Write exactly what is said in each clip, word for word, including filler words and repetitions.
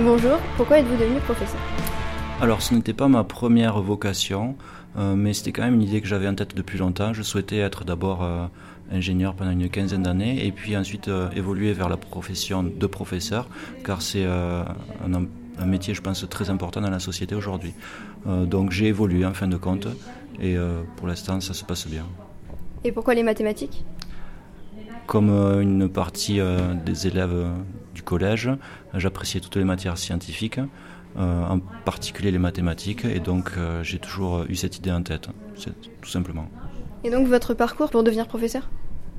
Bonjour, pourquoi êtes-vous devenu professeur ? Alors ce n'était pas ma première vocation, euh, mais c'était quand même une idée que j'avais en tête depuis longtemps. Je souhaitais être d'abord euh, ingénieur pendant une quinzaine d'années et puis ensuite euh, évoluer vers la profession de professeur, car c'est euh, un, un métier, je pense, très important dans la société aujourd'hui. Euh, donc j'ai évolué en fin de compte et euh, pour l'instant ça se passe bien. Et pourquoi les mathématiques ? Comme euh, une partie euh, des élèves euh, du collège, j'appréciais toutes les matières scientifiques, euh, en particulier les mathématiques, et donc euh, j'ai toujours eu cette idée en tête, c'est tout simplement. Et donc votre parcours pour devenir professeur ?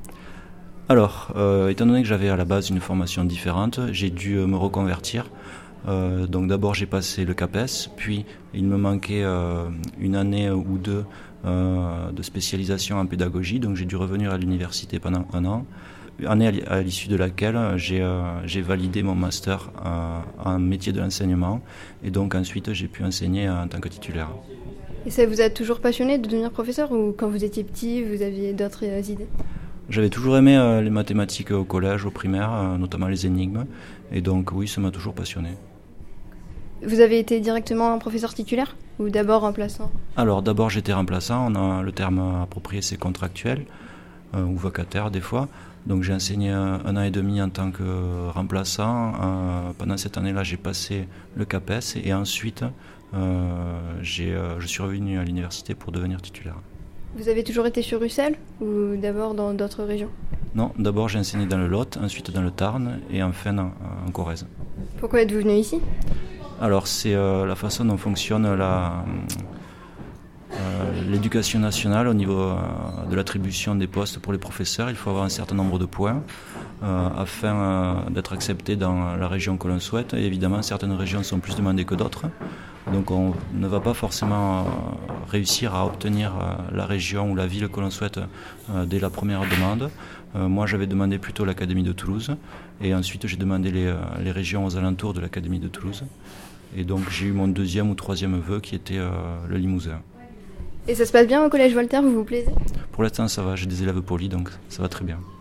Alors, euh, étant donné que j'avais à la base une formation différente, j'ai dû euh, me reconvertir. Euh, donc d'abord j'ai passé le CAPES, puis il me manquait euh, une année ou deux euh, de spécialisation en pédagogie, donc j'ai dû revenir à l'université pendant un an, année à l'issue de laquelle j'ai, euh, j'ai validé mon master euh, en métier de l'enseignement, et donc ensuite j'ai pu enseigner en tant que titulaire. Et ça vous a toujours passionné de devenir professeur, ou quand vous étiez petit vous aviez d'autres euh, idées ? J'avais toujours aimé euh, les mathématiques au collège, au primaire, euh, notamment les énigmes, et donc oui, ça m'a toujours passionné. Vous avez été directement professeur titulaire ou d'abord remplaçant ? Alors d'abord j'étais remplaçant, on a le terme approprié, c'est contractuel euh, ou vacataire des fois. Donc j'ai enseigné un, un an et demi en tant que remplaçant. Euh, pendant cette année-là j'ai passé le CAPES et ensuite euh, j'ai, euh, je suis revenu à l'université pour devenir titulaire. Vous avez toujours été sur Ussel ou d'abord dans d'autres régions ? Non, d'abord j'ai enseigné dans le Lot, ensuite dans le Tarn et enfin en, en Corrèze. Pourquoi êtes-vous venu ici ? Alors c'est euh, la façon dont fonctionne la, euh, l'éducation nationale au niveau euh, de l'attribution des postes pour les professeurs. Il faut avoir un certain nombre de points euh, afin euh, d'être accepté dans la région que l'on souhaite. Et évidemment, certaines régions sont plus demandées que d'autres. Donc on ne va pas forcément euh, réussir à obtenir euh, la région ou la ville que l'on souhaite euh, dès la première demande. Euh, moi j'avais demandé plutôt l'Académie de Toulouse et ensuite j'ai demandé les, les régions aux alentours de l'Académie de Toulouse. Et donc j'ai eu mon deuxième ou troisième vœu qui était euh, le Limousin. Et ça se passe bien au collège Voltaire, vous vous plaisez ? Pour l'instant ça va, j'ai des élèves polis donc ça va très bien.